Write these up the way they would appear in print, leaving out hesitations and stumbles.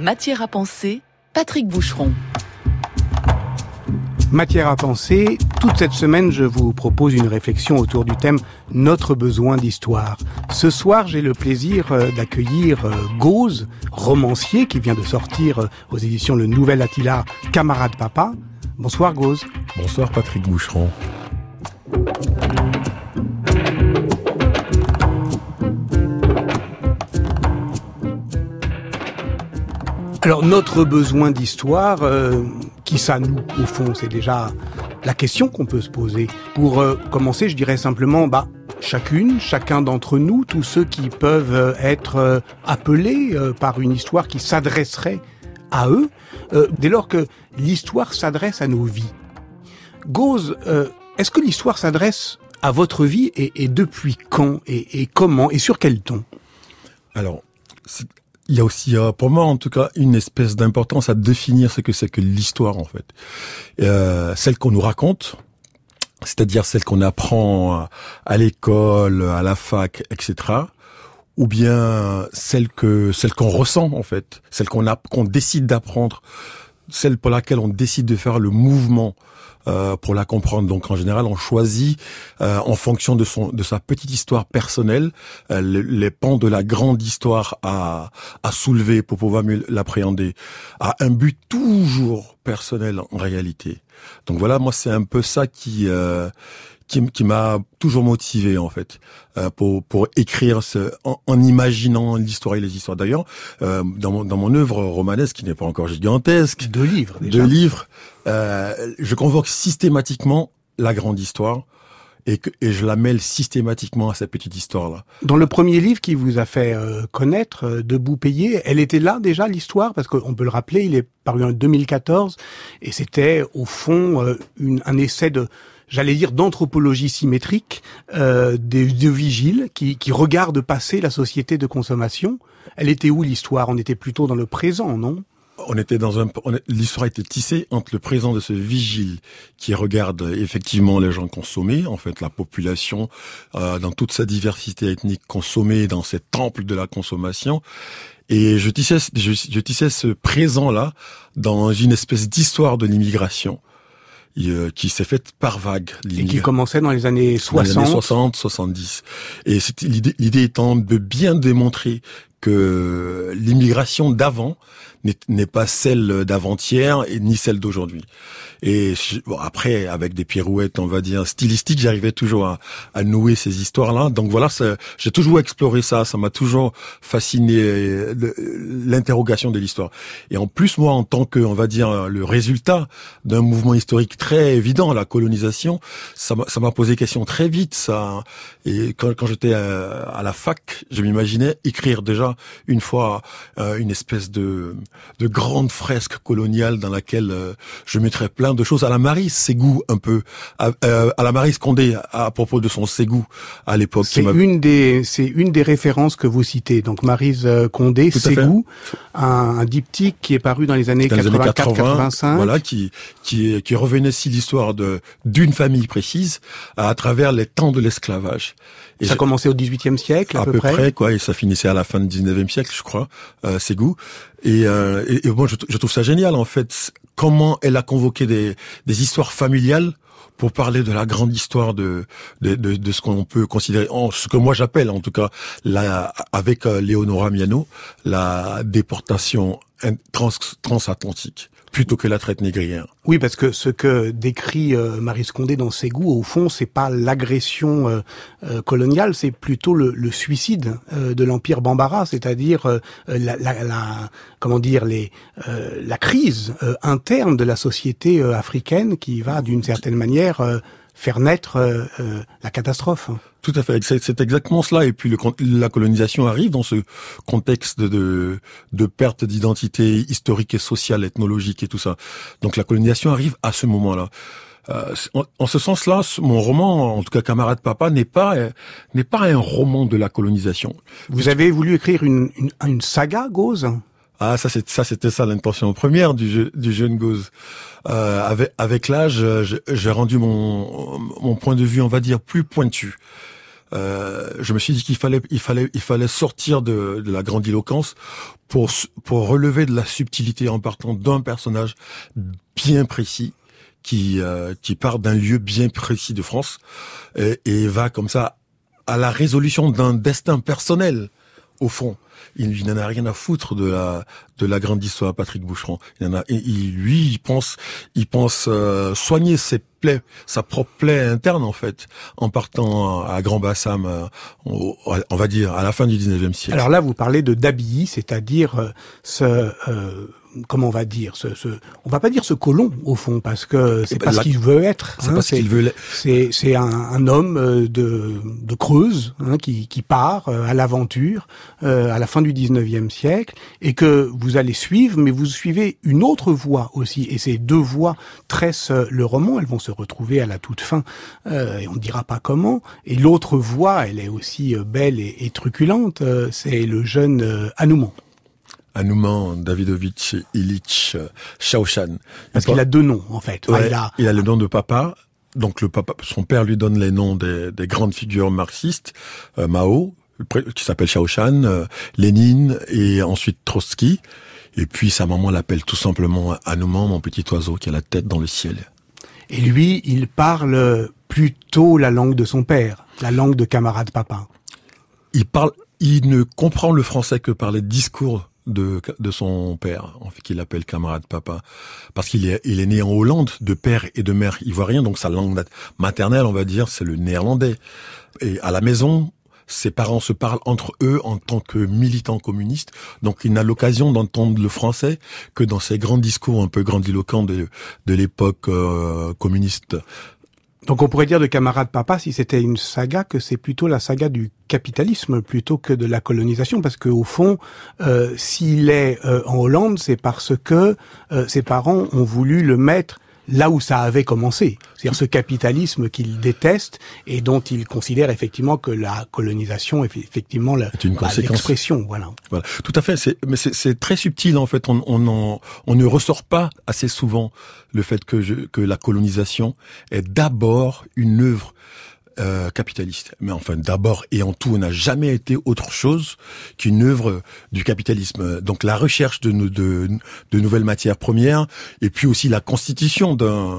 Matière à penser, Patrick Boucheron. Matière à penser, toute cette semaine, je vous propose une réflexion autour du thème « Notre besoin d'histoire ». Ce soir, j'ai le plaisir d'accueillir Gauze, romancier qui vient de sortir aux éditions Le Nouvel Attila, Camarade Papa. Bonsoir Gauze. Bonsoir Patrick Boucheron. Alors, notre besoin d'histoire, qui ça nous, au fond, c'est déjà la question qu'on peut se poser. Pour commencer, je dirais simplement, chacun d'entre nous, tous ceux qui peuvent être appelés par une histoire qui s'adresserait à eux, dès lors que l'histoire s'adresse à nos vies. Gauze, est-ce que l'histoire s'adresse à votre vie et depuis quand et comment et sur quel ton? Alors, il y a aussi, pour moi en tout cas, une espèce d'importance à définir ce que c'est que l'histoire en fait. Celle qu'on nous raconte, c'est-à-dire celle qu'on apprend à l'école, à la fac, etc. Ou bien celle qu'on ressent en fait, celle qu'on décide d'apprendre, celle pour laquelle on décide de faire le mouvement pour la comprendre. Donc en général, on choisit en fonction de sa petite histoire personnelle les pans de la grande histoire à soulever pour pouvoir mieux l'appréhender, à un but toujours personnel en réalité. Donc voilà, moi c'est un peu ça qui m'a toujours motivé en fait pour écrire en imaginant l'histoire et les histoires. D'ailleurs, dans mon œuvre romanesque qui n'est pas encore gigantesque, deux livres, je convoque systématiquement la grande histoire et je la mêle systématiquement à cette petite histoire-là. Dans le premier livre qui vous a fait connaître, Debout payé, elle était là déjà l'histoire, parce qu'on peut le rappeler, il est paru en 2014 et c'était au fond un essai d'anthropologie symétrique de vigiles qui regardent passer la société de consommation. Elle était où l'histoire? On était plutôt dans le présent, non? L'histoire était tissée entre le présent de ce vigile qui regarde effectivement les gens consommer, en fait la population dans toute sa diversité ethnique consommer dans ces temples de la consommation. Et je tissais ce présent-là dans une espèce d'histoire de l'immigration qui s'est faite par vague. Et qui commençait dans les années 60. Dans les années 60, 70. Et l'idée étant de bien démontrer que l'immigration d'avant n'est pas celle d'avant-hier et ni celle d'aujourd'hui. Et après, avec des pirouettes, on va dire, stylistiques, j'arrivais toujours à nouer ces histoires-là. Donc voilà, j'ai toujours exploré ça m'a toujours fasciné, l'interrogation de l'histoire. Et en plus, moi, en tant que, on va dire, le résultat d'un mouvement historique très évident, la colonisation, ça m'a posé question très vite, ça. Et quand j'étais à la fac, je m'imaginais écrire déjà une fois une espèce de grande fresque coloniale dans laquelle je mettrais plein de choses à la Maryse Ségou un peu, à la Maryse Condé à propos de son Ségou à l'époque. C'est une des références que vous citez. Donc Maryse Condé, Ségou, un diptyque qui est paru dans les années 84-85. Voilà, qui revenait si l'histoire d'une famille précise à travers les temps de l'esclavage. Et ça commençait au XVIIIe siècle, à peu près quoi, et ça finissait à la fin du XIXe siècle, je crois, Ségou. Et moi, je trouve ça génial, en fait, comment elle a convoqué des histoires familiales pour parler de la grande histoire de ce qu'on peut considérer, ce que moi j'appelle, en tout cas, avec Léonora Miano, la déportation transatlantique, plutôt que la traite négrière. Oui, parce que ce que décrit Maryse Condé dans Ségou, au fond, c'est pas l'agression coloniale, c'est plutôt le suicide de l'empire Bambara, c'est-à-dire la crise interne de la société africaine qui va, d'une certaine manière, faire naître la catastrophe. Tout à fait, c'est exactement cela. Et puis la colonisation arrive dans ce contexte de perte d'identité historique et sociale, ethnologique et tout ça. Donc la colonisation arrive à ce moment-là. En ce sens-là, mon roman, en tout cas Camarade Papa, n'est pas un roman de la colonisation. Vous avez voulu écrire une saga, Gauze? Ah, c'était ça l'intention première du jeune Gauze. Avec l'âge, j'ai rendu mon point de vue, on va dire, plus pointu. je me suis dit qu'il fallait sortir de la grandiloquence pour relever de la subtilité en partant d'un personnage bien précis qui part d'un lieu bien précis de France et va comme ça à la résolution d'un destin personnel au fond. Il n'en a rien à foutre de la grande histoire Patrick Boucheron. Il pense soigner sa propre plaie interne en fait, en partant à Grand Bassam, on va dire à la fin du 19e siècle. Alors là, vous parlez de d'Abilly, c'est-à-dire comment on va dire, on va pas dire ce colon au fond, parce que c'est pas ce qu'il veut être. C'est pas ce qu'il veut. C'est un homme de Creuse qui part à l'aventure à la fin du 19e siècle et que vous allez suivre, mais vous suivez une autre voie aussi. Et ces deux voies tressent le roman. Elles vont se retrouver à la toute fin et on ne dira pas comment. Et l'autre voie, elle est aussi belle et truculente. C'est le jeune Hanouman. Hanouman Davidovitch Ilitch Shaoshan. Parce qu'il a deux noms, en fait. Ouais, il a le nom de papa. Donc son père lui donne les noms des grandes figures marxistes, Mao, qui s'appelle Shaoshan, Lénine et ensuite Trotsky. Et puis sa maman l'appelle tout simplement Hanouman, mon petit oiseau qui a la tête dans le ciel. Et lui, il parle plutôt la langue de son père, la langue de camarade papa. Il ne comprend le français que par les discours de son père, en fait, qu'il appelle camarade papa, parce qu'il est né en Hollande, de père et de mère ivoirien, donc sa langue maternelle, on va dire, c'est le néerlandais. Et à la maison, ses parents se parlent entre eux en tant que militants communistes, donc il n'a l'occasion d'entendre le français que dans ses grands discours un peu grandiloquents de l'époque communiste. Donc on pourrait dire de camarade papa, si c'était une saga, que c'est plutôt la saga du capitalisme plutôt que de la colonisation, parce que au fond, s'il est en Hollande, c'est parce que ses parents ont voulu le mettre là où ça avait commencé, c'est-à-dire ce capitalisme qu'il déteste et dont il considère effectivement que la colonisation est effectivement l'expression, voilà. Tout à fait. C'est très subtil en fait. On ne ressort pas assez souvent le fait que la colonisation est d'abord une œuvre capitaliste. Mais enfin, d'abord et en tout, on n'a jamais été autre chose qu'une œuvre du capitalisme. Donc la recherche de nouvelles matières premières et puis aussi la constitution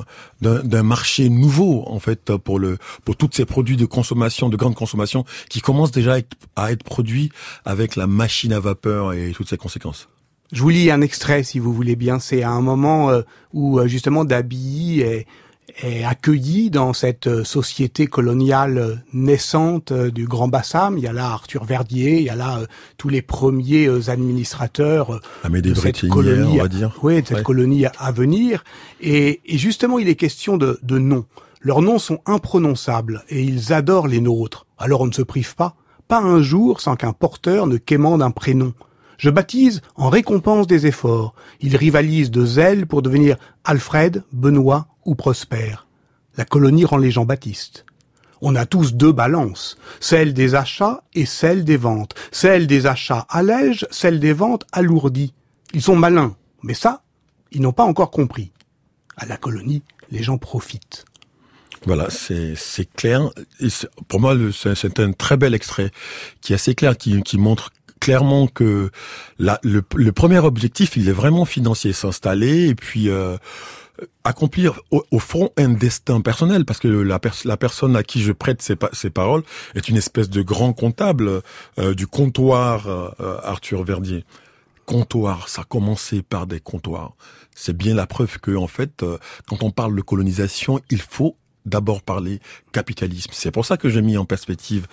d'un marché nouveau en fait pour tous ces produits de consommation, de grande consommation qui commencent déjà à être produits avec la machine à vapeur et toutes ses conséquences. Je vous lis un extrait si vous voulez bien. C'est à un moment où justement Dabilly est accueilli dans cette société coloniale naissante du Grand Bassam. Il y a là Arthur Verdier, il y a là tous les premiers administrateurs de cette colonie, on va dire. Oui, de cette colonie à venir. Et justement, il est question de noms. Leurs noms sont imprononçables et ils adorent les nôtres. Alors on ne se prive pas un jour sans qu'un porteur ne quémande un prénom. Je baptise en récompense des efforts. Ils rivalisent de zèle pour devenir Alfred, Benoît ou Prosper. La colonie rend les gens baptistes. On a tous deux balances, celle des achats et celle des ventes. Celle des achats allège, celle des ventes alourdit. Ils sont malins, mais ça, ils n'ont pas encore compris. À la colonie, les gens profitent. Voilà, c'est clair. Et pour moi, c'est un très bel extrait qui est assez clair, qui montre clairement que le premier objectif, il est vraiment financier, s'installer et puis accomplir au fond un destin personnel, parce que la personne à qui je prête ces paroles est une espèce de grand comptable du comptoir Arthur Verdier. Comptoir, ça a commencé par des comptoirs. C'est bien la preuve que en fait, quand on parle de colonisation, il faut d'abord parler capitalisme. C'est pour ça que j'ai mis en perspective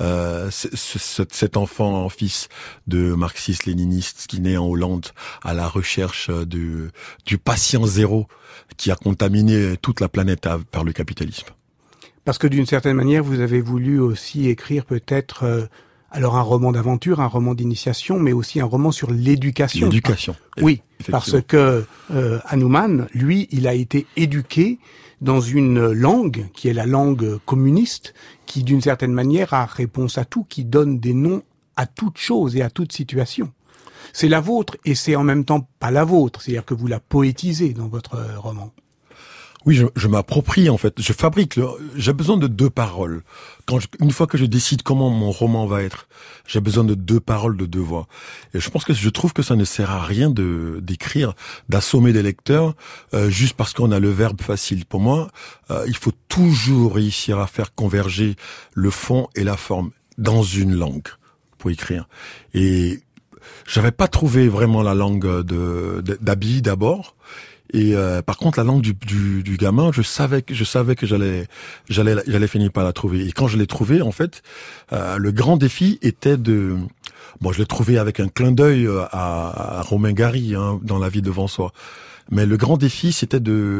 cet enfant, fils de marxiste-léniniste qui naît en Hollande à la recherche du patient zéro qui a contaminé toute la planète par le capitalisme. Parce que d'une certaine manière, vous avez voulu aussi écrire peut-être alors un roman d'aventure, un roman d'initiation, mais aussi un roman sur l'éducation. L'éducation. Oui, parce que Hanouman, lui, il a été éduqué dans une langue qui est la langue communiste, qui d'une certaine manière a réponse à tout, qui donne des noms à toute chose et à toute situation. C'est la vôtre et c'est en même temps pas la vôtre, c'est-à-dire que vous la poétisez dans votre roman. Oui, je m'approprie en fait. Je fabrique. J'ai besoin de 2 paroles. Une fois que je décide comment mon roman va être, j'ai besoin de 2 paroles, de 2 voix. Et je trouve que ça ne sert à rien d'écrire, d'assommer des lecteurs juste parce qu'on a le verbe facile. Pour moi, il faut toujours réussir à faire converger le fond et la forme dans une langue pour écrire. Et j'avais pas trouvé vraiment la langue d'Abi d'abord. Et par contre, la langue du gamin, je savais que j'allais finir par la trouver. Et quand je l'ai trouvée, en fait, le grand défi était je l'ai trouvé avec un clin d'œil à Romain Gary, dans La vie devant soi. Mais le grand défi, c'était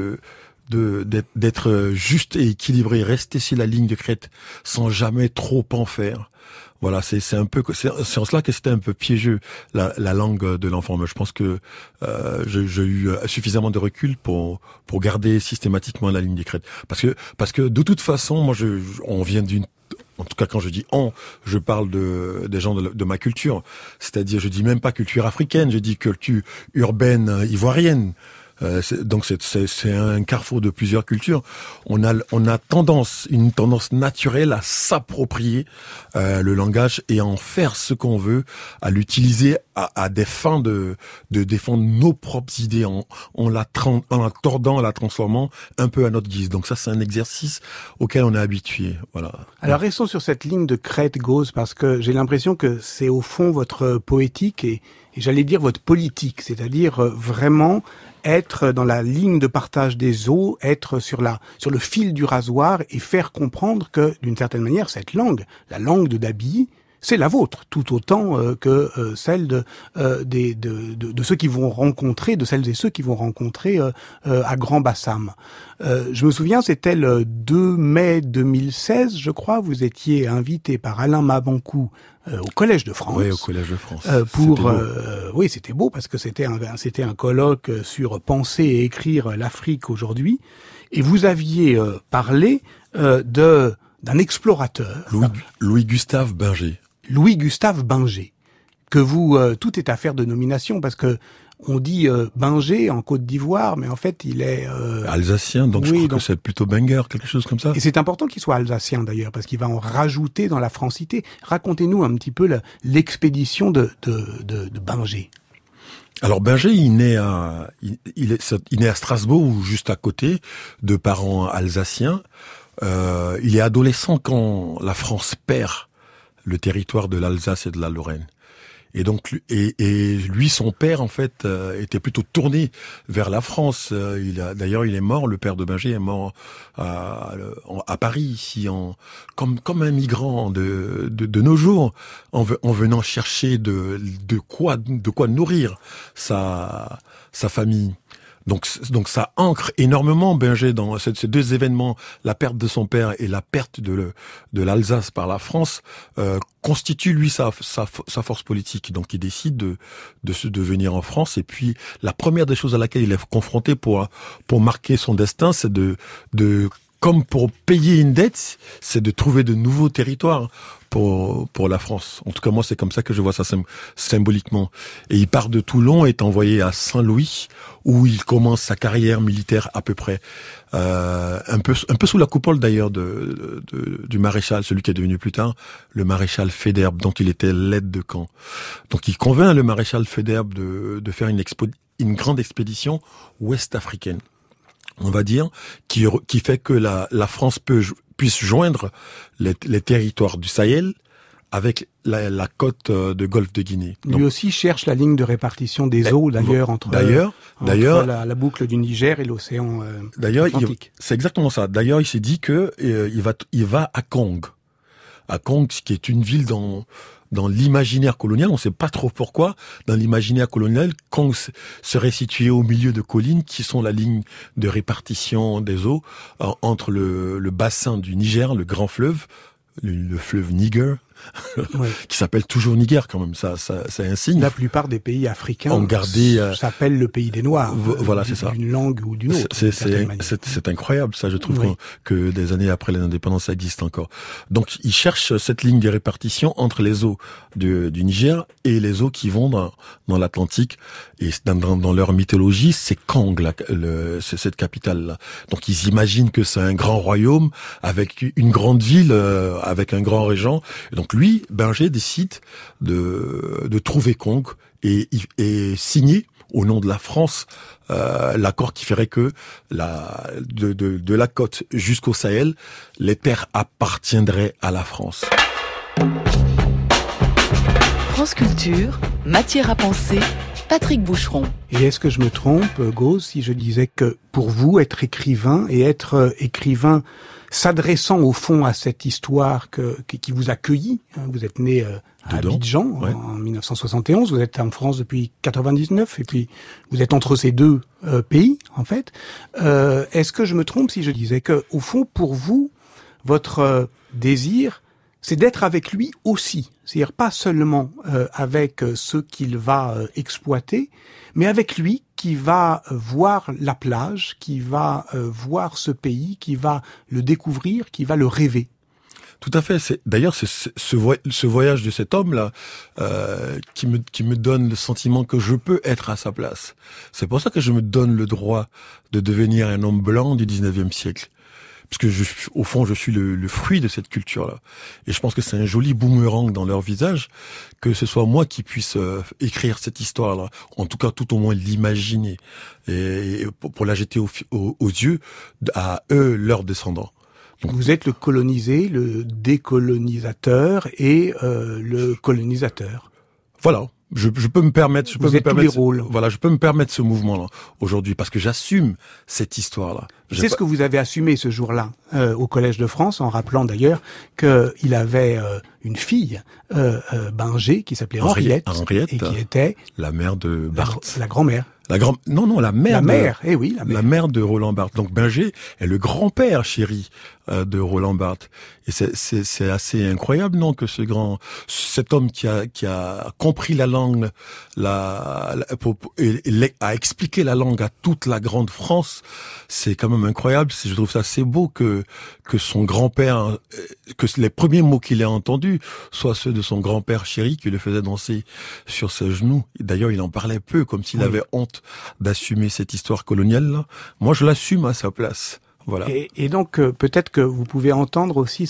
d'être juste et équilibré, rester sur la ligne de crête sans jamais trop en faire. Voilà, c'est en cela que c'était un peu piégeux la langue de l'enfant. Mais je pense que j'ai eu suffisamment de recul pour garder systématiquement la ligne des crêtes. Parce que de toute façon, moi on vient en tout cas, quand je dis je parle des gens de ma culture. C'est-à-dire, je dis même pas culture africaine, je dis culture urbaine ivoirienne. Donc c'est un carrefour de plusieurs cultures. On a une tendance naturelle à s'approprier le langage et à en faire ce qu'on veut, à l'utiliser à des fins de défendre nos propres idées en la tordant, en la transformant un peu à notre guise. Donc ça, c'est un exercice auquel on est habitué. Voilà. Alors restons sur cette ligne de crête, Gauze, parce que j'ai l'impression que c'est au fond votre poétique et j'allais dire votre politique, c'est-à-dire vraiment être dans la ligne de partage des eaux, être sur le fil du rasoir et faire comprendre que, d'une certaine manière, cette langue, la langue de Dabi, c'est la vôtre, tout autant que celle de ceux qui vont rencontrer, de celles et ceux qui vont rencontrer à Grand Bassam. Je me souviens, c'était le 2 mai 2016, je crois, vous étiez invité par Alain Mabankou au Collège de France. Oui, au Collège de France. Oui, c'était beau parce que c'était un colloque sur penser et écrire l'Afrique aujourd'hui. Et vous aviez parlé d'un explorateur. Louis-Gustave Binger. Louis-Gustave Binger. Que vous, tout est affaire de nomination parce que on dit Binger en Côte d'Ivoire, mais en fait il est alsacien, donc oui, je crois que c'est plutôt Benger, quelque chose comme ça. Et c'est important qu'il soit alsacien d'ailleurs, parce qu'il va en rajouter dans la francité. Racontez-nous un petit peu l'expédition de Binger. Alors Binger, il naît à Strasbourg, ou juste à côté, de parents alsaciens. Il est adolescent quand la France perd le territoire de l'Alsace et de la Lorraine. Et donc, lui, son père, en fait, était plutôt tourné vers la France. D'ailleurs, il est mort, le père de Binger est mort à Paris, ici, comme un migrant de nos jours, en venant chercher de quoi nourrir sa famille. Donc ça ancre énormément Binger dans ces 2 événements, la perte de son père et la perte de l'Alsace par la France, constitue lui sa force politique. Donc il décide de venir en France, et puis la première des choses à laquelle il est confronté pour marquer son destin, c'est comme pour payer une dette, c'est de trouver de nouveaux territoires pour la France. En tout cas, moi, c'est comme ça que je vois ça symboliquement. Et il part de Toulon et est envoyé à Saint-Louis, où il commence sa carrière militaire à peu près. Un peu sous la coupole d'ailleurs du maréchal, celui qui est devenu plus tard le maréchal Faidherbe, dont il était l'aide de camp. Donc il convainc le maréchal Faidherbe de faire une grande expédition ouest-africaine, on va dire, qui fait que la France puisse joindre les territoires du Sahel avec la côte de Golfe de Guinée. Lui aussi cherche la ligne de répartition des eaux, d'ailleurs, entre la boucle du Niger et l'océan Atlantique. C'est exactement ça. D'ailleurs, il s'est dit que il va à Kong. À Kong, qui est une ville dans l'imaginaire colonial, on ne sait pas trop pourquoi, dans l'imaginaire colonial, Kong serait situé au milieu de collines qui sont la ligne de répartition des eaux entre le bassin du Niger, le grand fleuve, le fleuve Niger, Oui. qui s'appelle toujours Niger quand même. Ça c'est un signe. La plupart des pays africains ont gardé s'appellent le pays des Noirs. Voilà, c'est ça. D'une langue ou d'une autre. C'est incroyable, ça. Je trouve que des années après l'indépendance, ça existe encore. Donc, ils cherchent cette ligne de répartition entre les eaux du Niger et les eaux qui vont dans l'Atlantique. Et dans leur mythologie, c'est Kang, c'est cette capitale-là. Donc, ils imaginent que c'est un grand royaume avec une grande ville, avec un grand régent. Et donc, lui, Binger, décide de trouver Kang et signer au nom de la France l'accord qui ferait que de la côte jusqu'au Sahel, les terres appartiendraient à la France. France Culture, matière à penser, Patrick Boucheron. Et est-ce que je me trompe, Gauze, si je disais que pour vous, être écrivain et être écrivain s'adressant au fond à cette histoire qui vous a cueilli, vous êtes né à Abidjan en 1971, vous êtes en France depuis 99 et puis vous êtes entre ces deux pays en fait. Est-ce que je me trompe si je disais que au fond pour vous, votre désir c'est d'être avec lui aussi, c'est-à-dire pas seulement avec ceux qu'il va exploiter, mais avec lui qui va voir la plage, qui va voir ce pays, qui va le découvrir, qui va le rêver. Tout à fait. D'ailleurs, c'est ce voyage de cet homme-là qui me donne le sentiment que je peux être à sa place. C'est pour ça que je me donne le droit de devenir un homme blanc du 19e siècle. Parce que au fond, je suis le fruit de cette culture-là. Et je pense que c'est un joli boomerang dans leur visage que ce soit moi qui puisse écrire cette histoire-là. En tout cas, tout au moins l'imaginer. Et pour la jeter aux yeux à eux, leurs descendants. Donc, vous êtes le colonisé, le décolonisateur et le colonisateur. Voilà. Je peux me permettre, tous les rôles. Voilà, je peux me permettre ce mouvement-là aujourd'hui parce que j'assume cette histoire-là. C'est ce que vous avez assumé ce jour-là au Collège de France, en rappelant d'ailleurs qu'il avait une fille, Binger, qui s'appelait Henriette, et qui était la mère de Barthes, la grand-mère. La mère. La mère de Roland Barthes. Donc Binger est le grand-père chéri de Roland Barthes. Et c'est assez incroyable, non, que cet homme qui a compris la langue, a expliqué la langue à toute la grande France, c'est quand même incroyable. Je trouve ça assez beau que son grand-père, que les premiers mots qu'il ait entendus soient ceux de son grand-père chéri qui le faisait danser sur ses genoux. Et d'ailleurs, il en parlait peu, comme s'il avait honte d'assumer cette histoire coloniale-là. Moi, je l'assume à sa place. Voilà. Et donc, peut-être que vous pouvez entendre aussi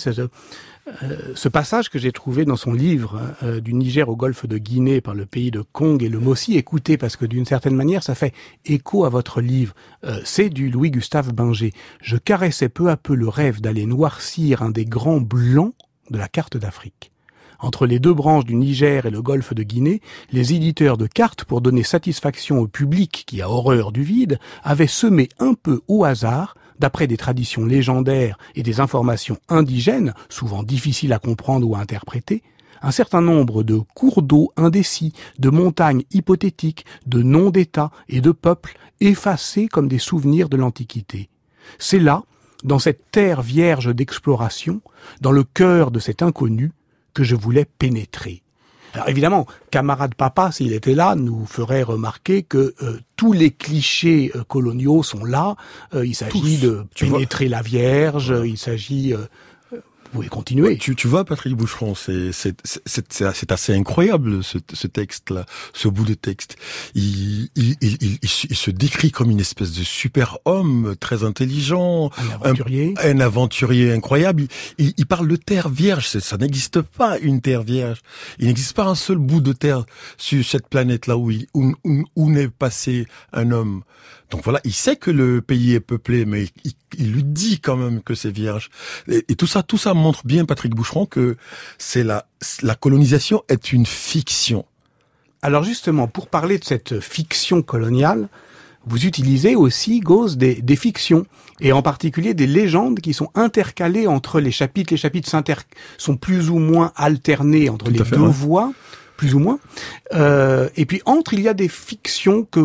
ce passage que j'ai trouvé dans son livre du Niger au golfe de Guinée par le pays de Kang et le Mossi. Écoutez, parce que d'une certaine manière, ça fait écho à votre livre. C'est du Louis-Gustave Binger. Je caressais peu à peu le rêve d'aller noircir un des grands blancs de la carte d'Afrique. Entre les deux branches du Niger et le golfe de Guinée, les éditeurs de cartes, pour donner satisfaction au public qui a horreur du vide, avaient semé un peu au hasard, d'après des traditions légendaires et des informations indigènes, souvent difficiles à comprendre ou à interpréter, un certain nombre de cours d'eau indécis, de montagnes hypothétiques, de noms d'États et de peuples effacés comme des souvenirs de l'Antiquité. C'est là, dans cette terre vierge d'exploration, dans le cœur de cet inconnu, que je voulais pénétrer. Alors évidemment, camarade papa, s'il était là, nous ferait remarquer que tous les clichés coloniaux sont là. Il s'agit de pénétrer la Vierge, il s'agit... vous pouvez continuer. Tu vois, Patrick Boucheron, c'est assez incroyable ce texte-là, ce bout de texte. Il se décrit comme une espèce de super homme, très intelligent, un aventurier incroyable. Il parle de terre vierge. Ça n'existe pas une terre vierge. Il n'existe pas un seul bout de terre sur cette planète-là où n'est passé un homme. Donc voilà, il sait que le pays est peuplé, mais il lui dit quand même que c'est vierge. Et tout ça montre bien, Patrick Boucheron, que la colonisation est une fiction. Alors justement, pour parler de cette fiction coloniale, vous utilisez aussi, Gauze, des fictions, et en particulier des légendes qui sont intercalées entre les chapitres. Les chapitres sont plus ou moins alternés entre les deux voix. Plus ou moins. Et puis il y a des fictions que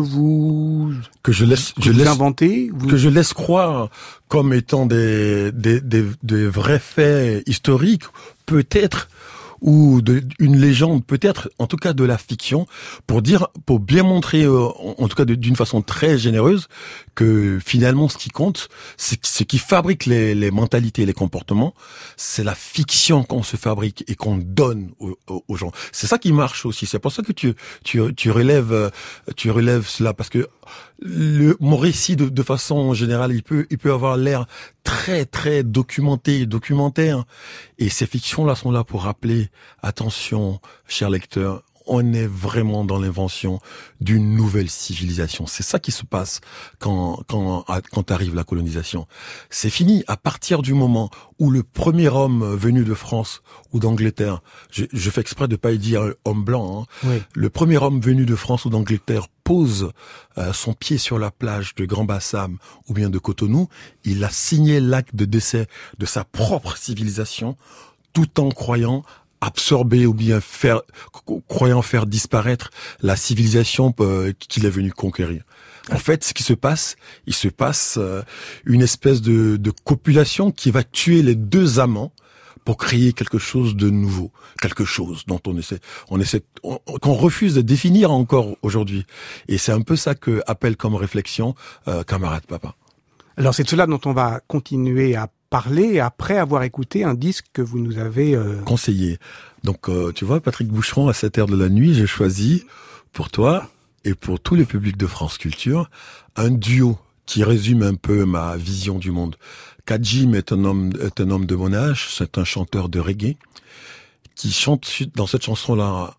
je laisse inventer, que je laisse croire comme étant des vrais faits historiques, peut-être, ou une légende, peut-être, en tout cas de la fiction, pour bien montrer, en tout cas d'une façon très généreuse, que finalement ce qui compte, c'est ce qui fabrique les mentalités et les comportements, c'est la fiction qu'on se fabrique et qu'on donne aux gens. C'est ça qui marche aussi. C'est pour ça que tu relèves cela, parce que mon récit de façon générale, il peut avoir l'air très très documentaire, et ces fictions-là sont là pour rappeler, attention, chers lecteurs, on est vraiment dans l'invention d'une nouvelle civilisation. C'est ça qui se passe quand arrive la colonisation. C'est fini. À partir du moment où le premier homme venu de France ou d'Angleterre, je fais exprès de pas y dire homme blanc, hein, oui. Le premier homme venu de France ou d'Angleterre pose son pied sur la plage de Grand-Bassam ou bien de Cotonou, il a signé l'acte de décès de sa propre civilisation, tout en croyant absorber ou bien croyant faire disparaître la civilisation qu'il est venu conquérir. En fait, ce qui se passe, il se passe une espèce de copulation qui va tuer les deux amants pour créer quelque chose de nouveau, quelque chose dont qu'on refuse de définir encore aujourd'hui. Et c'est un peu ça que appelle comme réflexion Camarade Papa. Alors c'est de cela dont on va continuer à parler après avoir écouté un disque que vous nous avez conseillé. Donc tu vois, Patrick Boucheron, à cette heure de la nuit, j'ai choisi pour toi et pour tout le public de France Culture un duo qui résume un peu ma vision du monde. Kadjim est un homme de mon âge, c'est un chanteur de reggae qui chante dans cette chanson-là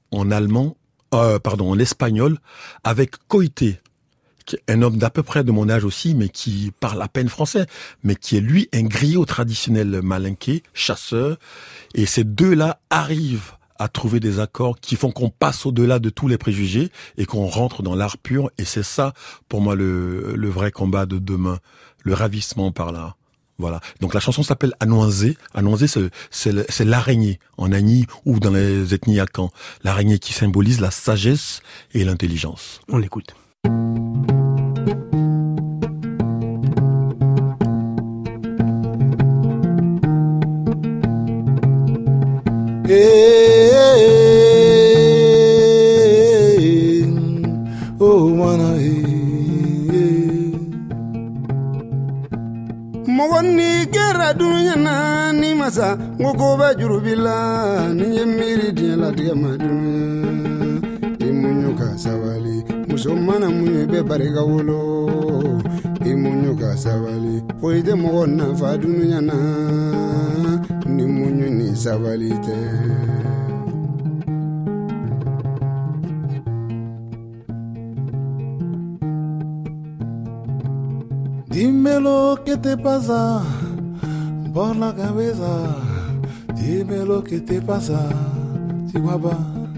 en espagnol, avec Koité, qui est un homme d'à peu près de mon âge aussi, mais qui parle à peine français, mais qui est lui un griot traditionnel malinké, chasseur, et ces deux-là arrivent à trouver des accords qui font qu'on passe au-delà de tous les préjugés et qu'on rentre dans l'art pur, et c'est ça, pour moi, le vrai combat de demain, le ravissement par là. Voilà. Donc la chanson s'appelle Anoinzé. Anoinzé, c'est l'araignée en Agni ou dans les ethnies Akan. L'araignée qui symbolise la sagesse et l'intelligence. On l'écoute. Mogoni kera dunya na ni masa ngoko ba jurubila ni yemiri dia la dia madunu imunyuka sawali musomana munye be barega wolo imunyuka sawali foide mogona fa dunya na ni munyu ni sawali te. Dime lo que te pasa por la cabeza, dime lo que te pasa, Chihuahua.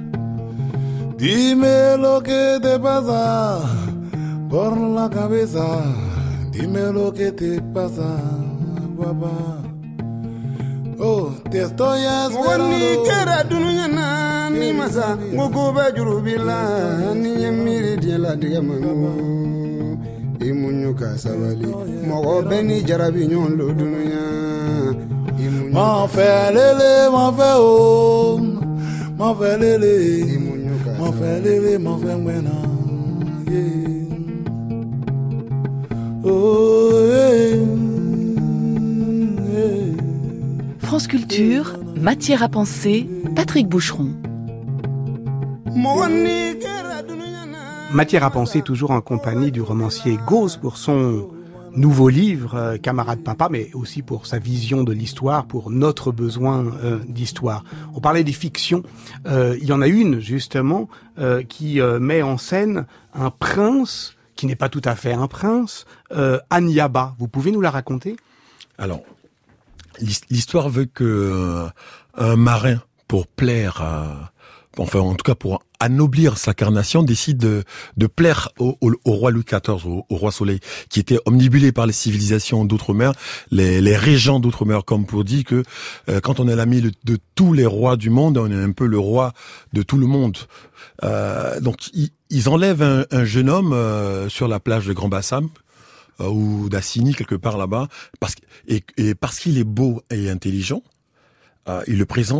Dime lo que te pasa por la cabeza, dime lo que te pasa, guapa. Oh, te estoy esperando. Ni kera dunya na ni masa, ngoko ba jurubila ni yemiri dia la diga mamu. Imunyuka sabali mogo beni jarabi nyon lo dunya ma fe lele ma fe o ma fe lele imunyuka ma fe lele ma fe ngwena France Culture, matière à penser, Patrick Boucheron. Matière à penser, toujours en compagnie du romancier Gauze pour son nouveau livre, Camarade Papa, mais aussi pour sa vision de l'histoire, pour notre besoin d'histoire. On parlait des fictions. Il y en a une, justement, qui met en scène un prince, qui n'est pas tout à fait un prince, Anyaba. Vous pouvez nous la raconter ? Alors, l'histoire veut que un marin, pour plaire à... Enfin, en tout cas, pour anoblir sa carnation, décide de plaire au roi Louis XIV, au roi Soleil, qui était omnibulé par les civilisations d'outre-mer, les régents d'outre-mer, comme pour dire que quand on est l'ami de tous les rois du monde, on est un peu le roi de tout le monde. Donc, ils enlèvent un jeune homme sur la plage de Grand-Bassam, ou d'Assini, quelque part là-bas, parce qu'il est beau et intelligent, ils le présentent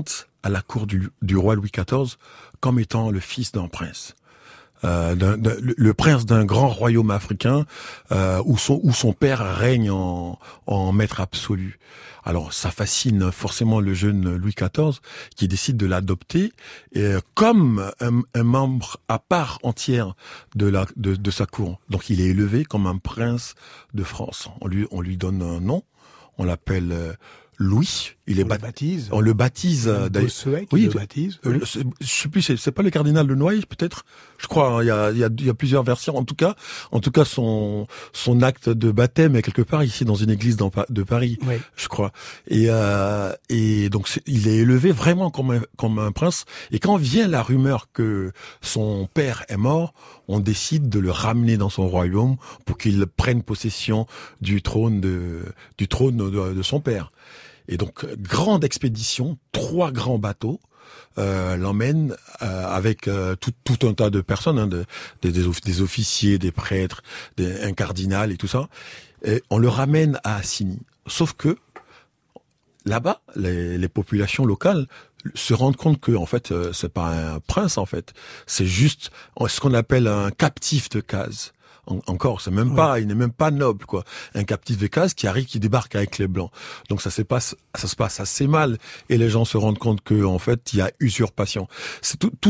à la cour du roi Louis XIV comme étant le fils d'un prince. Le prince d'un grand royaume africain où son père règne en maître absolu. Alors ça fascine forcément le jeune Louis XIV qui décide de l'adopter comme un membre à part entière de sa cour. Donc il est élevé comme un prince de France. On lui donne un nom, on l'appelle Louis. On le baptise. Bossuet qui le baptise. Je sais plus, c'est pas le cardinal de Noailles, peut-être. Je crois. Il y a plusieurs versions. En tout cas, son acte de baptême est quelque part ici dans une église de Paris, oui. Je crois. Et donc il est élevé vraiment comme un prince. Et quand vient la rumeur que son père est mort, on décide de le ramener dans son royaume pour qu'il prenne possession du trône de son père. Et donc, grande expédition, 3 grands bateaux l'emmènent avec tout un tas de personnes, des officiers, des prêtres, un cardinal et tout ça. Et on le ramène à Assigny. Sauf que là-bas, les populations locales se rendent compte que en fait, c'est pas un prince en fait, c'est juste ce qu'on appelle un captif de case. Encore, c'est même pas, il n'est même pas noble, quoi. Un captif de case qui arrive, qui débarque avec les blancs. Donc ça se passe assez mal, et les gens se rendent compte que, en fait, il y a usurpation. C'est tous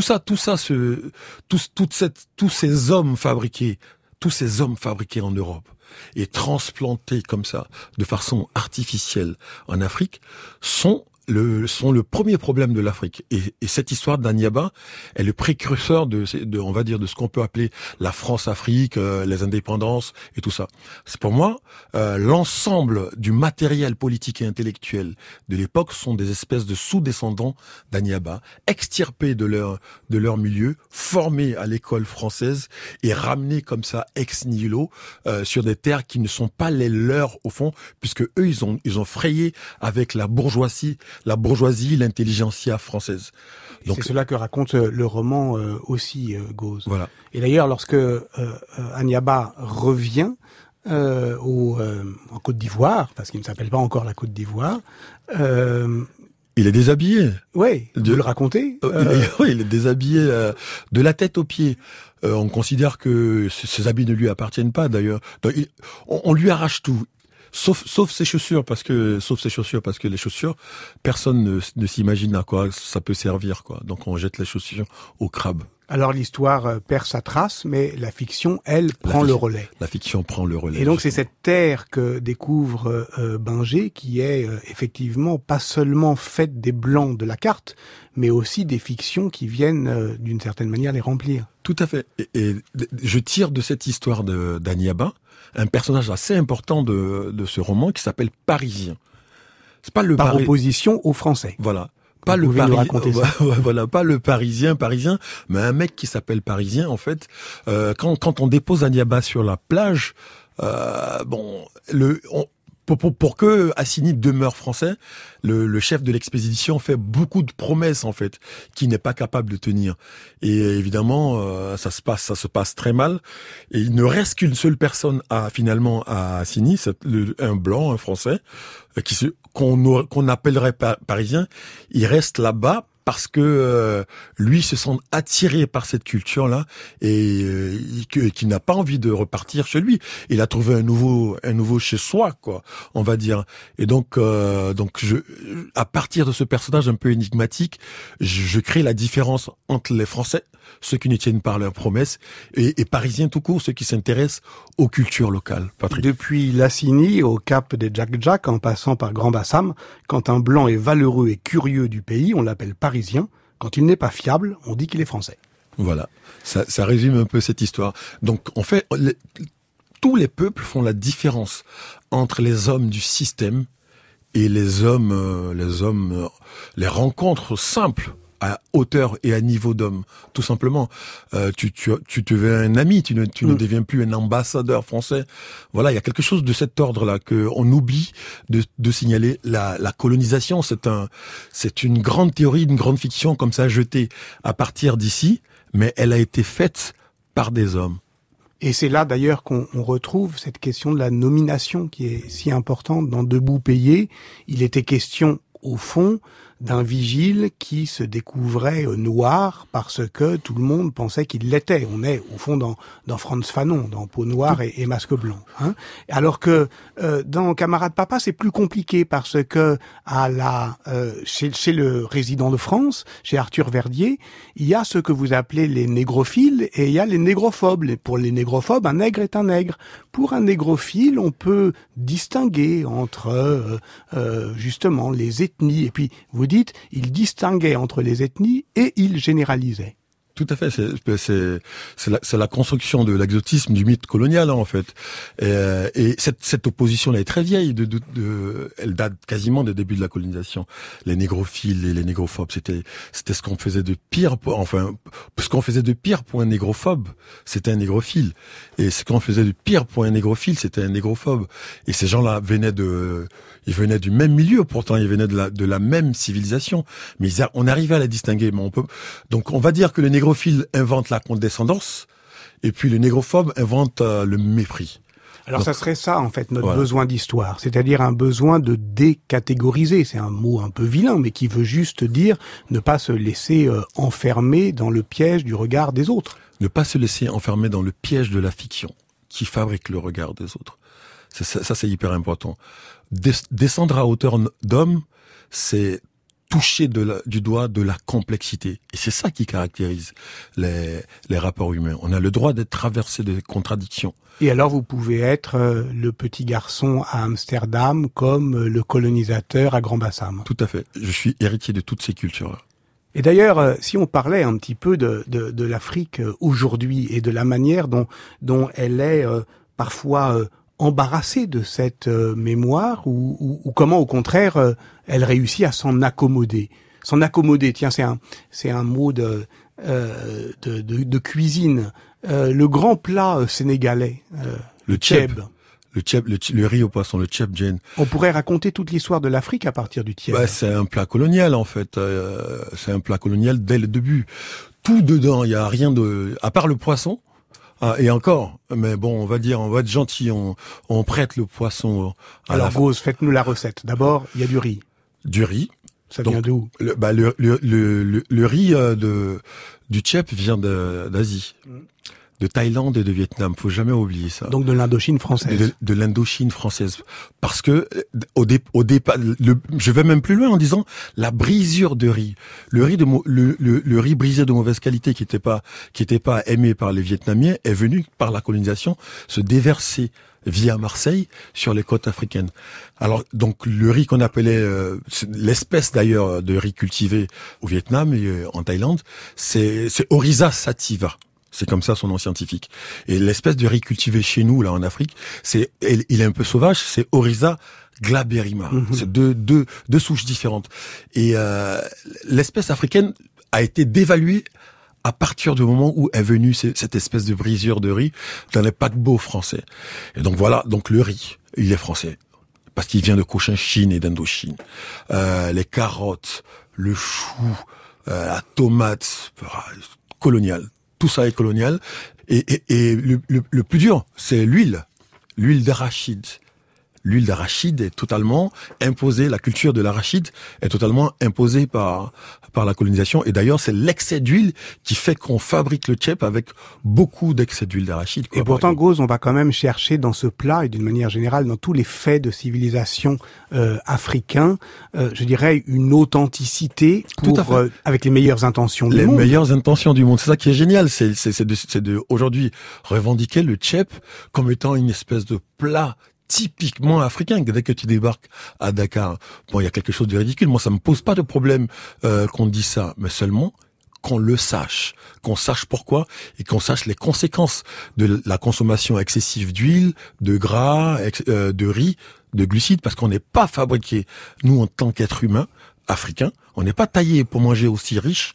ces hommes fabriqués en Europe et transplantés comme ça, de façon artificielle en Afrique, sont le premier problème de l'Afrique. Et cette histoire d'Aniaba est le précurseur de on va dire, de ce qu'on peut appeler la France-Afrique, les indépendances et tout ça. C'est pour moi, l'ensemble du matériel politique et intellectuel de l'époque sont des espèces de sous-descendants d'Aniaba, extirpés de leur milieu, formés à l'école française et ramenés comme ça ex nihilo sur des terres qui ne sont pas les leurs au fond, puisque eux ils ont frayé avec la bourgeoisie, l'intelligentsia française. Donc, c'est cela que raconte le roman aussi, Gauze. Voilà. Et d'ailleurs, lorsque Aniaba revient en Côte d'Ivoire, parce qu'il ne s'appelle pas encore la Côte d'Ivoire, il est déshabillé. Oui, vous le racontez. Oui, il est déshabillé de la tête aux pieds. On considère que ses habits ne lui appartiennent pas, d'ailleurs. Donc, on lui arrache tout. Sauf ses chaussures, parce que les chaussures, personne ne s'imagine à quoi ça peut servir, quoi. Donc on jette les chaussures au crabe. Alors l'histoire perd sa trace, mais la fiction, elle, prend le relais. La fiction prend le relais. Et donc c'est cette terre que découvre Binger qui est effectivement pas seulement faite des blancs de la carte, mais aussi des fictions qui viennent d'une certaine manière les remplir. Tout à fait. Et je tire de cette histoire d'Aniaba un personnage assez important de ce roman qui s'appelle Parisien. C'est pas le par opposition aux Français. Voilà. Pas le Parisien. Voilà, pas le Parisien, mais un mec qui s'appelle Parisien en fait. Quand on dépose Aniaba sur la plage, pour que Assigny demeure français, le chef de l'expédition fait beaucoup de promesses en fait qu'il n'est pas capable de tenir. Et évidemment, ça se passe très mal. Et il ne reste qu'une seule personne à Assigny, c'est un blanc, un français, qu'on appellerait parisien. Il reste là-bas parce que lui se sent attiré par cette culture-là et qui n'a pas envie de repartir chez lui. Il a trouvé un nouveau chez soi, quoi, on va dire. Et donc à partir de ce personnage un peu énigmatique, je crée la différence entre les Français, ceux qui ne tiennent pas leurs promesses, et Parisiens tout court, ceux qui s'intéressent aux cultures locales. Patrick. Depuis Lassigny au cap des Jack-Jack, en passant par Grand-Bassam, quand un blanc est valeureux et curieux du pays, on l'appelle parisien. Quand il n'est pas fiable, on dit qu'il est français. Voilà, ça résume un peu cette histoire. Donc en fait, tous les peuples font la différence entre les hommes du système et les rencontres simples à hauteur et à niveau d'homme, tout simplement. Tu deviens un ami, tu ne deviens plus un ambassadeur français. Voilà, il y a quelque chose de cet ordre-là que on oublie de signaler. La colonisation, c'est une grande théorie, une grande fiction comme ça jetée à partir d'ici, mais elle a été faite par des hommes. Et c'est là d'ailleurs qu'on retrouve cette question de la nomination qui est si importante dans Debout payé. Il était question au fond, d'un vigile qui se découvrait noir parce que tout le monde pensait qu'il l'était. On est au fond dans Frantz Fanon, dans Peau noire et masque blanc. Hein. Alors que dans Camarade Papa, c'est plus compliqué parce que chez le résident de France, chez Arthur Verdier, il y a ce que vous appelez les négrophiles et il y a les négrophobes. Pour les négrophobes, un nègre est un nègre. Pour un négrophile, on peut distinguer entre justement les ethnies. Et puis vous dites, il distinguait entre les ethnies et il généralisait. Tout à fait, c'est la construction de l'exotisme du mythe colonial, hein, en fait. Et cette opposition-là est très vieille, elle date quasiment des débuts de la colonisation. Les négrophiles et les négrophobes, c'était ce qu'on faisait de pire, ce qu'on faisait de pire pour un négrophobe, c'était un négrophile. Et ce qu'on faisait de pire pour un négrophile, c'était un négrophobe. Et ces gens-là ils venaient du même milieu, pourtant ils venaient de la même civilisation. Mais on arrivait à la distinguer, donc on va dire que le négrophile invente la condescendance, et puis le négrophobe invente le mépris. Alors ça serait ça, en fait, notre besoin d'histoire, c'est-à-dire un besoin de décatégoriser. C'est un mot un peu vilain, mais qui veut juste dire ne pas se laisser enfermer dans le piège du regard des autres. Ne pas se laisser enfermer dans le piège de la fiction qui fabrique le regard des autres. Ça c'est hyper important. Descendre à hauteur d'homme, c'est toucher du doigt de la complexité. Et c'est ça qui caractérise les rapports humains. On a le droit d'être traversé de contradictions. Et alors vous pouvez être le petit garçon à Amsterdam comme le colonisateur à Grand-Bassam. Tout à fait. Je suis héritier de toutes ces cultures. Et d'ailleurs, si on parlait un petit peu de l'Afrique aujourd'hui et de la manière dont elle est parfois embarrassée de cette mémoire ou comment au contraire elle réussit à s'en accommoder. S'en accommoder, tiens, c'est un mot de cuisine. Le grand plat sénégalais, le tchèb. Le riz au poisson, le tchèb djen. On pourrait raconter toute l'histoire de l'Afrique à partir du tchèb. C'est un plat colonial en fait. C'est un plat colonial dès le début. Tout dedans, il y a rien à part le poisson. Et encore, mais bon, on va être gentil, on prête le poisson. Alors Gauze, faites-nous la recette. D'abord, il y a du riz. Du riz. Ça vient d'où? Le riz du tchèp vient d'Asie. De Thaïlande et de Vietnam, faut jamais oublier ça. Donc de l'Indochine française. De l'Indochine française, parce que au départ, je vais même plus loin en disant la brisure de riz, le riz brisé de mauvaise qualité qui était pas aimé par les Vietnamiens est venu par la colonisation se déverser via Marseille sur les côtes africaines. Alors donc le riz qu'on appelait l'espèce d'ailleurs de riz cultivé au Vietnam et en Thaïlande, c'est Oryza sativa. C'est comme ça son nom scientifique. Et l'espèce de riz cultivé chez nous, là, en Afrique, il est un peu sauvage, c'est Oryza glaberrima. C'est deux souches différentes. Et, l'espèce africaine a été dévaluée à partir du moment où est venue cette espèce de brisure de riz dans les paquebots français. Et donc voilà, donc le riz, il est français. Parce qu'il vient de Cochinchine et d'Indochine. Les carottes, le chou, la tomate, coloniale. Tout ça est colonial. Et le plus dur, c'est l'huile d'arachide. L'huile d'arachide est totalement imposée, la culture de l'arachide est totalement imposée par la colonisation. Et d'ailleurs, c'est l'excès d'huile qui fait qu'on fabrique le tchèp avec beaucoup d'excès d'huile d'arachide. Et pourtant, Gauze, on va quand même chercher dans ce plat, et d'une manière générale, dans tous les faits de civilisation africains, je dirais une authenticité avec les meilleures intentions du monde. Les meilleures intentions du monde. C'est ça qui est génial. C'est de aujourd'hui revendiquer le tchèp comme étant une espèce de plat typiquement africain. Dès que tu débarques à Dakar, bon, il y a quelque chose de ridicule. Moi, ça me pose pas de problème qu'on dise ça, mais seulement qu'on le sache, qu'on sache pourquoi et qu'on sache les conséquences de la consommation excessive d'huile, de gras, de riz, de glucides, parce qu'on n'est pas fabriqué, nous, en tant qu'êtres humains africains, on n'est pas taillé pour manger aussi riche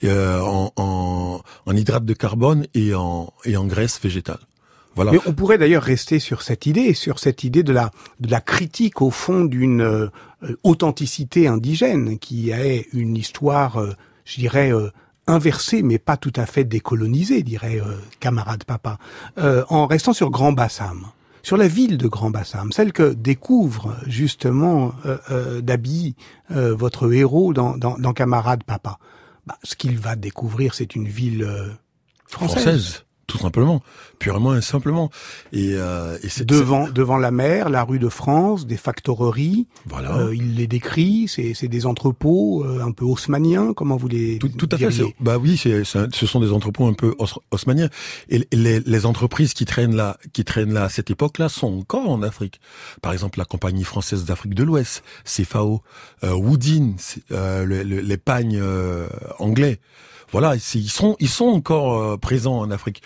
en hydrates de carbone et en graisse végétale. Voilà. Mais on pourrait d'ailleurs rester sur cette idée de la critique au fond d'une authenticité indigène qui est une histoire, je dirais, inversée mais pas tout à fait décolonisée, dirait Camarade Papa. En restant sur Grand-Bassam, sur la ville de Grand Bassam, celle que découvre justement Dabi, votre héros dans Camarade Papa. Ce qu'il va découvrir, c'est une ville française. Tout simplement, purement et simplement. Et c'est devant la mer, la rue de France, des factoreries. Voilà. Il les décrit. C'est des entrepôts un peu haussmanniens. Comment vous les tout à fait. Oui, ce sont des entrepôts un peu haussmanniens. Et les entreprises qui traînent là à cette époque-là sont encore en Afrique. Par exemple, la Compagnie française d'Afrique de l'Ouest, CFAO, Woodin, les pagnes anglais. Voilà, ils sont encore présents en Afrique.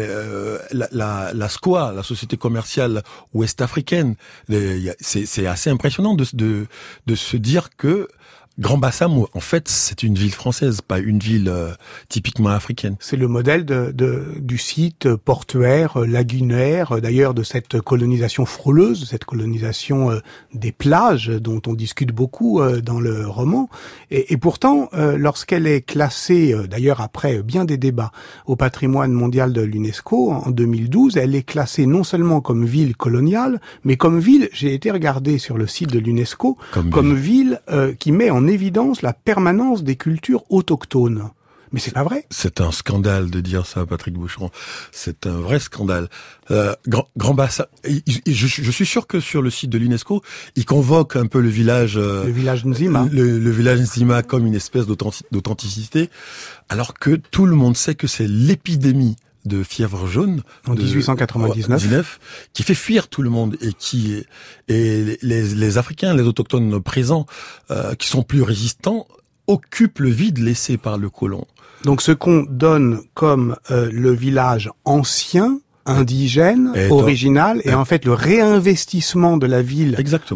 La SCOA, la société commerciale ouest-africaine, c'est assez impressionnant de se dire que Grand Bassam, en fait, c'est une ville française, pas une ville typiquement africaine. C'est le modèle du site portuaire, lagunaire, d'ailleurs de cette colonisation frôleuse, cette colonisation des plages dont on discute beaucoup dans le roman. Et pourtant, lorsqu'elle est classée, d'ailleurs après bien des débats, au patrimoine mondial de l'UNESCO en 2012, elle est classée non seulement comme ville coloniale, mais comme ville, j'ai été regardé sur le site de l'UNESCO, comme ville qui met en évidence la permanence des cultures autochtones. Mais c'est pas vrai. C'est un scandale de dire ça, Patrick Boucheron. C'est un vrai scandale. Grand Bassam, je suis sûr que sur le site de l'UNESCO, ils convoquent un peu le village Nzima. Le village Nzima comme une espèce d'authenticité, alors que tout le monde sait que c'est l'épidémie de fièvre jaune en 1899 qui fait fuir tout le monde et les Africains, les autochtones présents qui sont plus résistants occupent le vide laissé par le colon. Donc ce qu'on donne comme le village ancien, indigène, original, et en fait le réinvestissement de la ville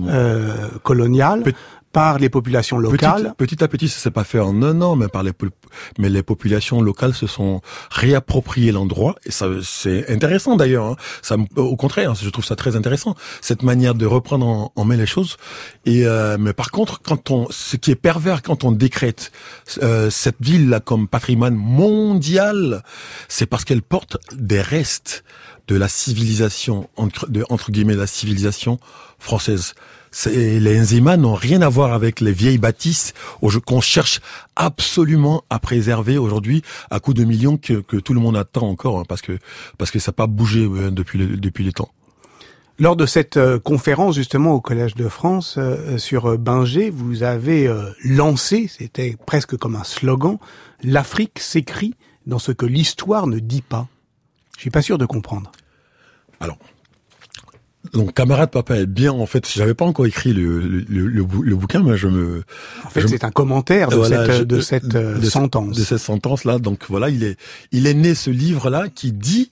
coloniale par les populations locales. Petit à petit, ça s'est pas fait en un an, mais les populations locales se sont réappropriées l'endroit, et ça, c'est intéressant d'ailleurs. Hein. Ça, au contraire, je trouve ça très intéressant, cette manière de reprendre en main les choses. Et mais par contre, ce qui est pervers quand on décrète cette ville-là comme patrimoine mondial, c'est parce qu'elle porte des restes de la civilisation entre guillemets la civilisation française. Les Nzima n'ont rien à voir avec les vieilles bâtisses qu'on cherche absolument à préserver aujourd'hui à coups de millions que tout le monde attend encore, hein, parce que ça n'a pas bougé depuis les temps. Lors de cette conférence justement au Collège de France sur Binger, vous avez lancé, c'était presque comme un slogan, l'Afrique s'écrit dans ce que l'histoire ne dit pas. Je suis pas sûr de comprendre. Alors, donc Camarade Papa est bien, en fait, j'avais pas encore écrit le bouquin, mais c'est un commentaire de cette sentence. De cette sentence-là. Donc voilà, il est né ce livre-là qui dit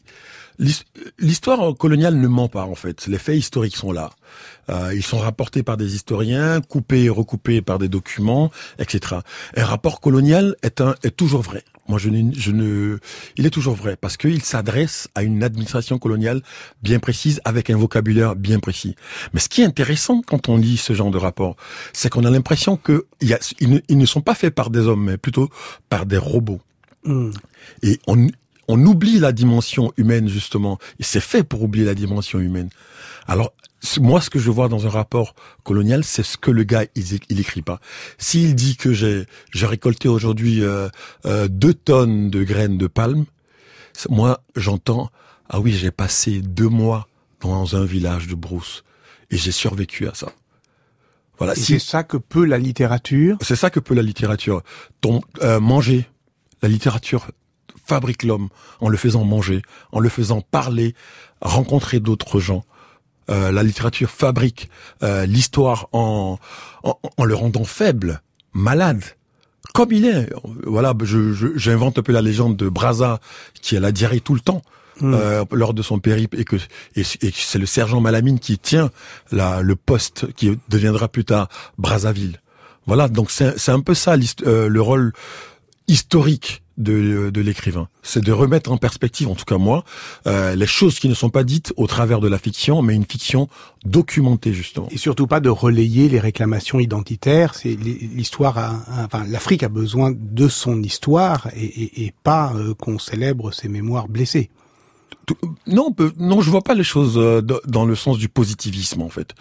l'histoire coloniale ne ment pas, en fait. Les faits historiques sont là. Ils sont rapportés par des historiens, coupés et recoupés par des documents, etc. Un rapport colonial est toujours vrai. Moi, il est toujours vrai parce qu'il s'adresse à une administration coloniale bien précise avec un vocabulaire bien précis. Mais ce qui est intéressant quand on lit ce genre de rapport, c'est qu'on a l'impression ils ne sont pas faits par des hommes, mais plutôt par des robots. Et on oublie la dimension humaine, justement. Et c'est fait pour oublier la dimension humaine. Alors, moi, ce que je vois dans un rapport colonial, c'est ce que le gars, il écrit pas. S'il dit que j'ai récolté aujourd'hui 2 tonnes de graines de palme, moi, j'entends, ah oui, j'ai passé 2 mois dans un village de brousse et j'ai survécu à ça. Voilà. C'est ça que peut la littérature. C'est ça que peut la littérature. Manger. La littérature fabrique l'homme en le faisant manger, en le faisant parler, rencontrer d'autres gens. La littérature fabrique l'histoire en le rendant faible, malade, comme il est. Voilà, j'invente un peu la légende de Brazza qui a la diarrhée tout le temps lors de son périple et que c'est le sergent Malamine qui tient le poste qui deviendra plus tard Brazzaville. Voilà, donc c'est un peu ça le rôle historique de l'écrivain. C'est de remettre en perspective, en tout cas moi, les choses qui ne sont pas dites au travers de la fiction, mais une fiction documentée, justement. Et surtout pas de relayer les réclamations identitaires. C'est l'histoire, l'Afrique a besoin de son histoire et pas qu'on célèbre ses mémoires blessées. Non, je vois pas les choses dans le sens du positivisme en fait.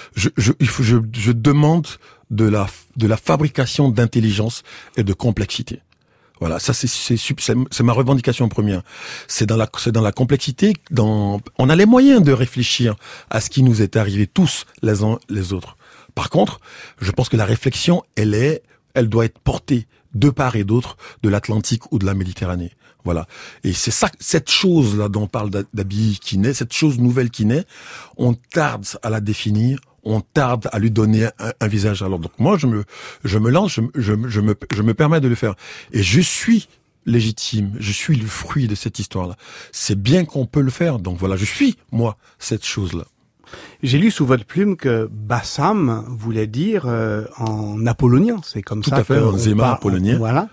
Je demande de la fabrication d'intelligence et de complexité. Voilà, ça c'est ma revendication première. C'est dans la complexité. On a les moyens de réfléchir à ce qui nous est arrivé tous les uns les autres. Par contre, je pense que la réflexion, elle doit être portée de part et d'autre de l'Atlantique ou de la Méditerranée. Voilà. Et c'est ça, cette chose-là dont parle Dabi qui naît, cette chose nouvelle qui naît, on tarde à la définir, on tarde à lui donner un visage. Alors donc moi, je me lance, je me permets de le faire. Et je suis légitime, je suis le fruit de cette histoire-là. C'est bien qu'on peut le faire. Donc voilà, je suis, moi, cette chose-là. J'ai lu sous votre plume que Bassam voulait dire en apollonien. C'est comme tout ça. Tout à fait, en zéma apollonien. Voilà.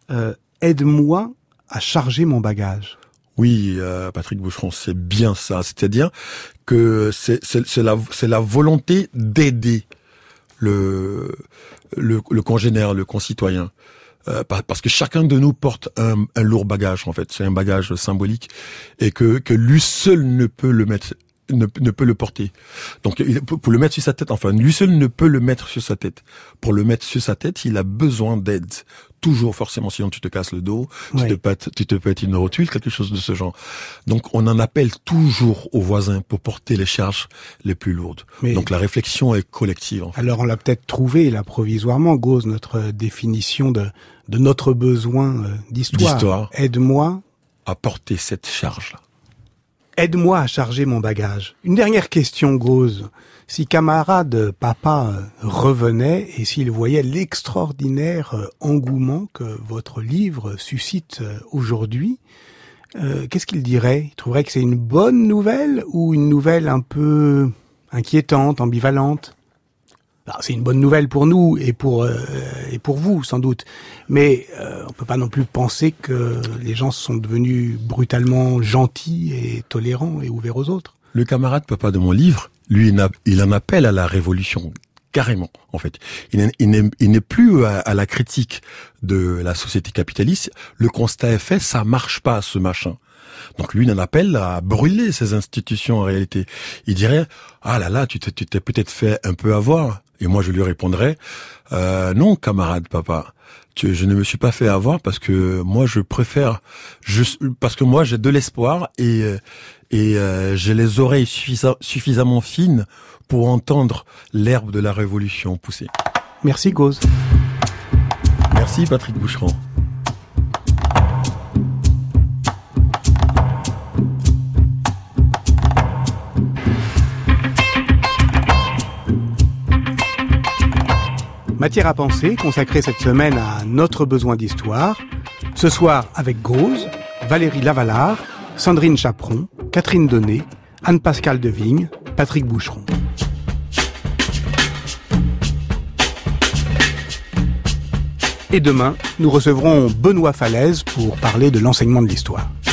Aide-moi à charger mon bagage. Oui, Patrick Boucheron, c'est bien ça. C'est-à-dire que c'est la volonté d'aider le congénère, le concitoyen. Parce que chacun de nous porte un lourd bagage, en fait. C'est un bagage symbolique. Et que lui seul ne peut le mettre, ne peut le porter. Donc, pour le mettre sur sa tête, enfin, lui seul ne peut le mettre sur sa tête. Pour le mettre sur sa tête, il a besoin d'aide. Toujours, forcément, sinon tu te casses le dos, oui. tu te pètes une rotule, quelque chose de ce genre. Donc, on en appelle toujours aux voisins pour porter les charges les plus lourdes. Mais donc, la réflexion est collective, en fait. Alors, on l'a peut-être trouvé, là, provisoirement, Gauze, notre définition de notre besoin d'histoire. Aide-moi à porter cette charge-là. Aide-moi à charger mon bagage. Une dernière question, Gauze. Si camarade papa revenait et s'il voyait l'extraordinaire engouement que votre livre suscite aujourd'hui, qu'est-ce qu'il dirait? Il trouverait que c'est une bonne nouvelle ou une nouvelle un peu inquiétante, ambivalente? Alors, c'est une bonne nouvelle pour nous et pour vous, sans doute. Mais on peut pas non plus penser que les gens sont devenus brutalement gentils et tolérants et ouverts aux autres. Le camarade papa de mon livre, lui, il en appelle à la révolution, carrément, en fait. Il n'est plus à la critique de la société capitaliste. Le constat est fait, ça marche pas, ce machin. Donc lui, il en appelle à brûler ces institutions, en réalité. Il dirait, ah là là, tu t'es peut-être fait un peu avoir. Et moi, je lui répondrais, non, camarade papa. Je ne me suis pas fait avoir parce que moi, parce que moi, j'ai de l'espoir et j'ai les oreilles suffisamment fines pour entendre l'herbe de la révolution pousser. Merci, Gauze. Merci, Patrick Boucheron. Matière à penser, consacrée cette semaine à notre besoin d'histoire. Ce soir avec Gauze, Valérie Lavalard, Sandrine Chaperon, Catherine Donnet, Anne-Pascale Devigne, Patrick Boucheron. Et demain, nous recevrons Benoît Falaise pour parler de l'enseignement de l'histoire.